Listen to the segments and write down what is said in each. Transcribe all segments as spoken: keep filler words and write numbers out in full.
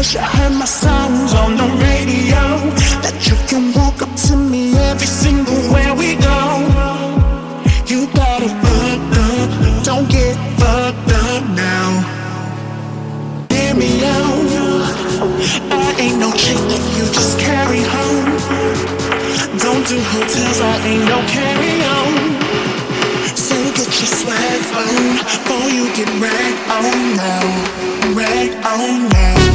because you heard my songs on the radio. That you can walk up to me every single where we go. You got it fucked up, don't get fucked up now. Hear me out, I ain't no chick that you just carry home. Don't do hotels, I ain't no carry-on. So get your swag on, before you get ragged on now, ragged on now.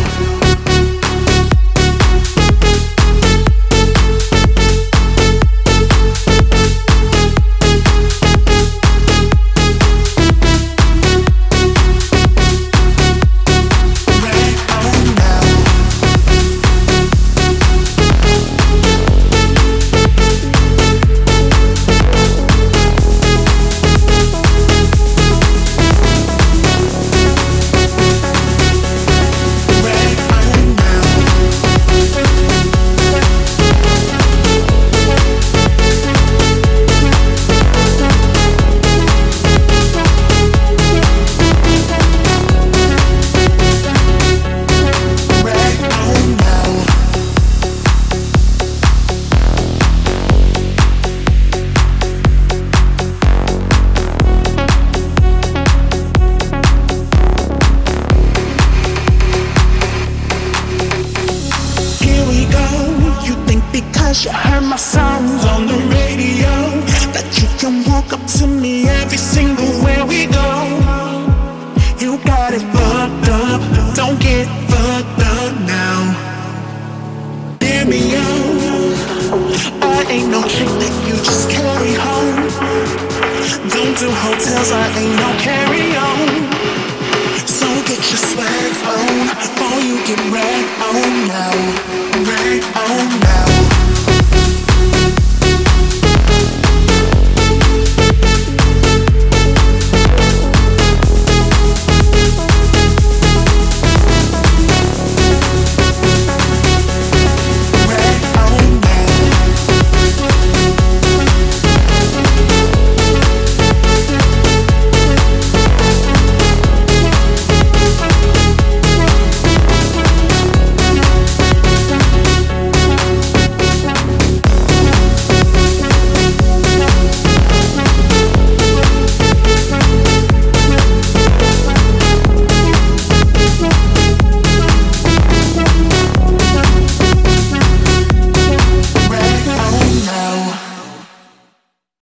Because you heard my songs on the radio, that you can walk up to me every single where we go. You got it fucked up, don't get fucked up now. Hear me out, I ain't no chick that you just carry home. Don't do hotels, I ain't no carry-on. So get your swag on, before you get ragged on now, ragged on now.